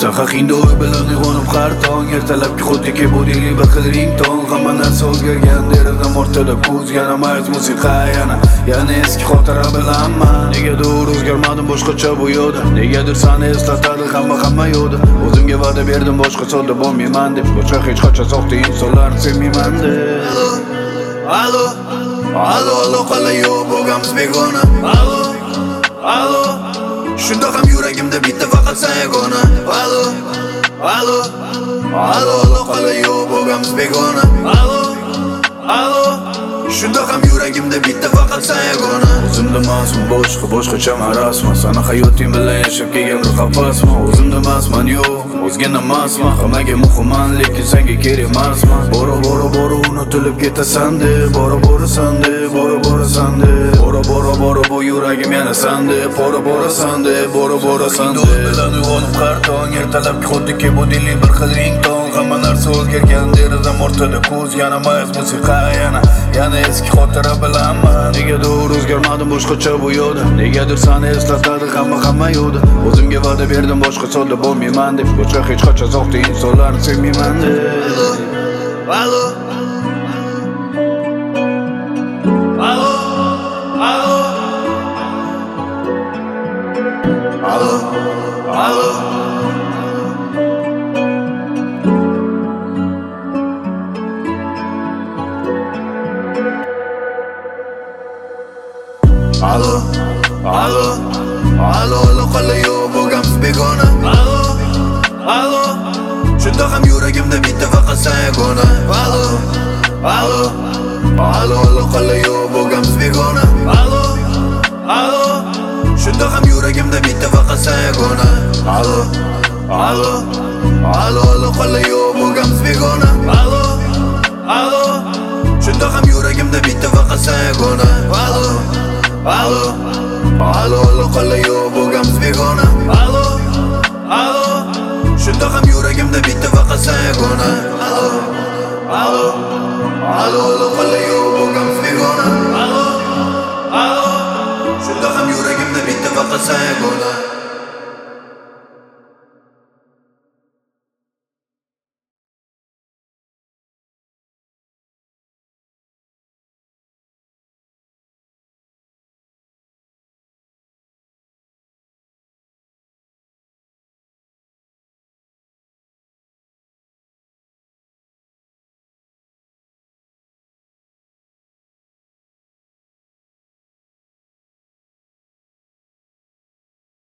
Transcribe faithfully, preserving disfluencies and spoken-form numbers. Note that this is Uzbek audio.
O'zim haqingda o'y bilan uyg'onib har tong, ertalabki xuddiki bu dili bir xil rington. Hamma narsa o'zgargan, deraza ortida ko'z yana mayz musiqa yana yana eski xotira bilanman. Negadir o'zgarmadim boshqacha bu yo'lda, negadir seni eslatadi hamma hamma yo'lda. O'zimga va'da berdim boshqa sodda bo'lmayman deb, boshqa hech qachon soxta insonlarni sevmayman deb. Alo, alo, alo, qalay yo'q bo'lganmiz begona. Alo, alo, shunda ham yuragimda bitta faqat sen yagona. Alo, alo, alo, alo, qalay yo'q bo'lganmiz begona. Alo, alo, shunda ham yuragimda bitta faqat sen yagona. O'zimda emasman boshqa boshqacha marasman, sana hayoting bilan yashab kelgan bir qafasman. O'zimda emasman yo'q, o'zgina emasman, hammaga muhimman lekin senga kerak emasman. Bora bora bora unutilib ketasan deb, bora bora sande, bora bora sande, bora bora bora bu yuragim yana sande, bora bora sande, bora bora sande. Bilan uyg'onib har tong, ertalabki xuddiki bu dili bir xil rington. Hamma narsa o'zgargan, deraza ortida ko'z yana mayz musiqa yana yana eski xotira bilanman. Negadir o'zgarmadim boshqacha bu yo'lda, negadir seni eslatadi hamma hamma yo'lda. O'zimga va'da berdim boshqa sodda bo'lmayman deb, boshqa hech qachon soxta insonlarni sevmayman deb. Alo, alo, alo, alo, alo, alo, alo, alo, alo, qalay yo'q bo'lganmiz begona. Alo, alo, shunda ham yuragimda bitta faqat sen yagona. Alo, alo, alo, alo, qalay yo'q bo'lganmiz begona. Alo, alo, shunda ham yuragimda bitta faqat sen yagona. Alo, alo, alo, alo, qalay yo'q bo'lganmiz begona. Alo, alo, shunda ham yuragimda bitta faqat sen yagona. Alo, alo, alo, alo, qalay yo'q bo'lganmiz begona. Alo, alo, shunda ham yuragimda bitta faqat sen yagona. Alo, alo, alo, alo, qalay yo'q bo'lganmiz begona. Alo, alo, shunda ham yuragimda bitta faqat sen yagona.